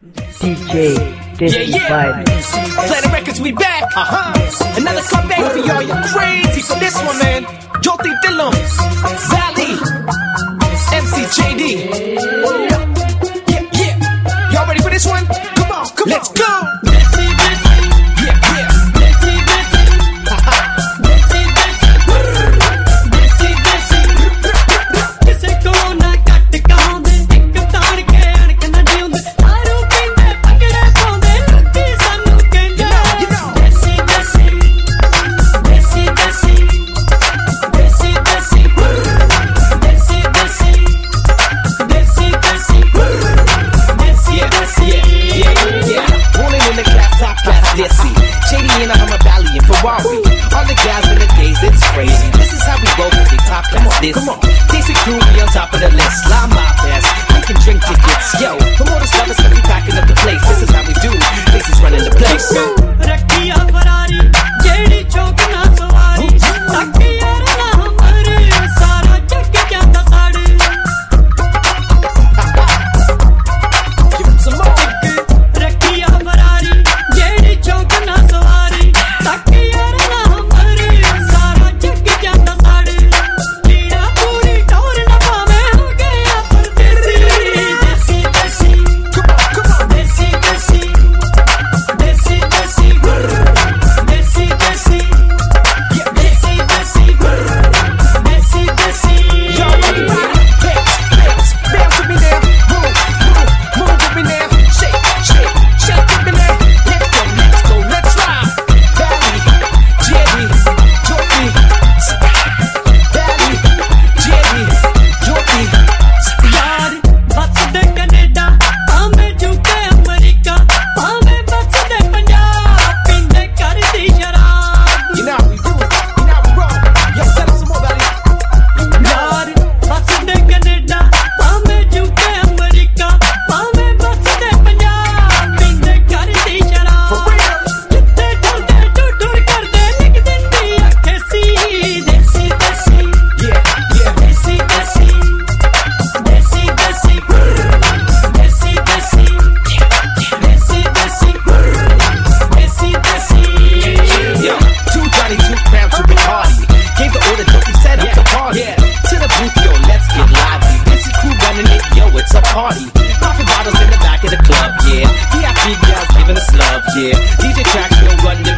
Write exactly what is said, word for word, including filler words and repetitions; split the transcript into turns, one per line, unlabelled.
D J Desi
yeah, yeah.
Vibes.
Planet Records, we back. Uh-huh. Another comeback for y'all. You're crazy for this one, man. Jyoti Dillon, Zali, M C J D. Yeah, yeah. Y'all ready for this one? Come on, come Let's on. Let's go.
This. Come on, Desi crew, we on top of the list. Line my best, we can drink tickets. Yo, promoters love us, but we packing up the place. This is how we do. This is running the place.
Rakhiya Ferrari, jehdi chowk na sawari. Rakhiya na hamare, sara jag janda saade.
Give him some more.
Rakhiya Ferrari, jehdi chowk na sawari. Rakhiya na hamare, sara jag janda saade.
Party, popping bottles in the back of the club, yeah. V I P girls giving us love, yeah. D J Tracks, we don't run the